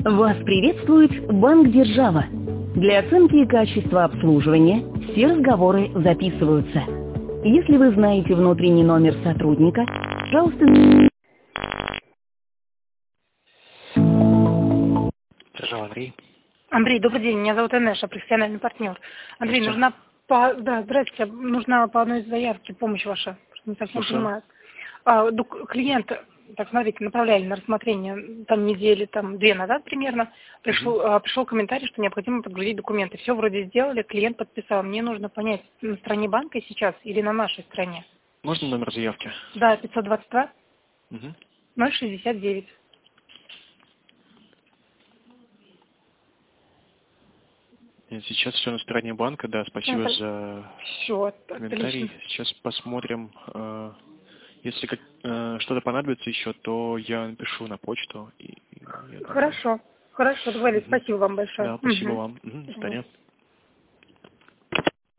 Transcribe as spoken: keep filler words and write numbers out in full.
Вас приветствует Банк Держава. Для оценки качества обслуживания все разговоры записываются. Если вы знаете внутренний номер сотрудника, пожалуйста... Держава, Андрей. Андрей, добрый день. Меня зовут Энеша, профессиональный партнер. Андрей, нужна по... Да, здравствуйте. Нужна по одной из заявки помощь ваша. Не совсем Слушаю. понимаю. А, дук- клиент, так смотрите, направляли на рассмотрение там недели, там две назад примерно. Пришел, а, пришел комментарий, что необходимо подгрузить документы. Все вроде сделали, клиент подписал. Мне нужно понять, на стороне банка сейчас или на нашей стороне. Можно номер заявки? Да, пятьсот двадцать два Угу. ноль шестьдесят девять. Сейчас все на стороне банка, да, спасибо Это... за Все, комментарий. отлично. Сейчас посмотрим. э, Если как- э, что-то понадобится еще, то я напишу на почту. И, и я думаю- Хорошо, хорошо, договорились. Мгм. Спасибо вам большое. Да, спасибо Мгм. вам. Мгм, До свидания.